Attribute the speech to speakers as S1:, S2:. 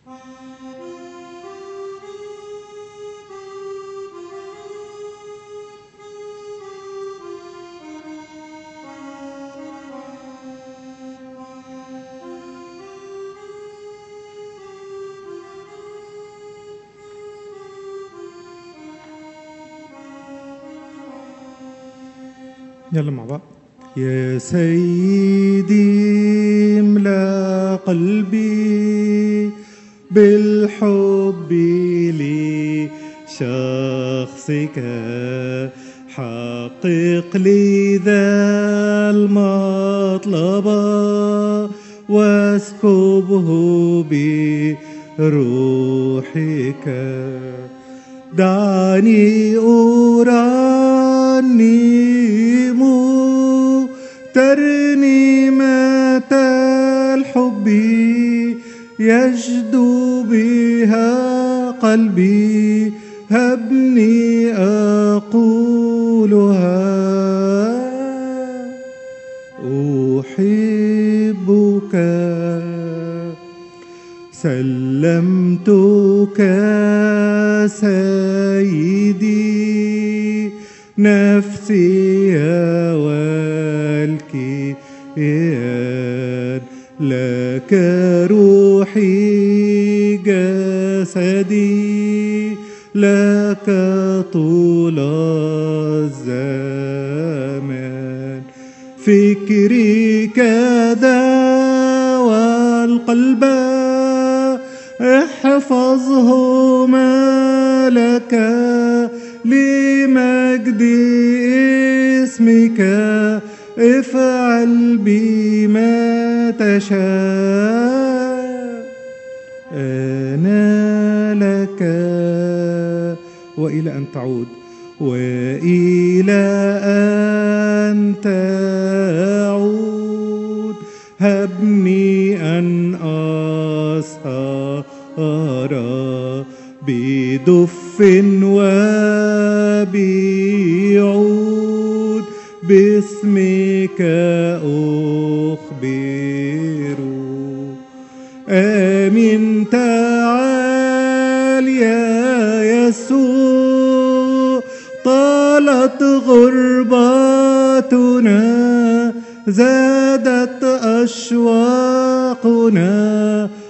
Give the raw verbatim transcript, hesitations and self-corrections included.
S1: يلا مع بعض. يا سيدي املأ قلبي بالحب لشخصك، حقق لي ذا المطلب واسكبه بروحك. دعني أرنم ترنيمة الحب يجدو بها قلبي، هبني أقولها أحبك. سلمتك سيدي نفسي والكيان، لك روحي جسدي، لك طول الزمان. فكري كذا والقلب احفظهما لك، لمجد اسمك افعل بما تشاء. أنا لك وإلى أن تعود، وإلى أن تعود هبني أن أسهر بدف وبعود، باسمك أخبر. آمين تعال يا يسوع، طالت غربتنا، زادت أشواقنا،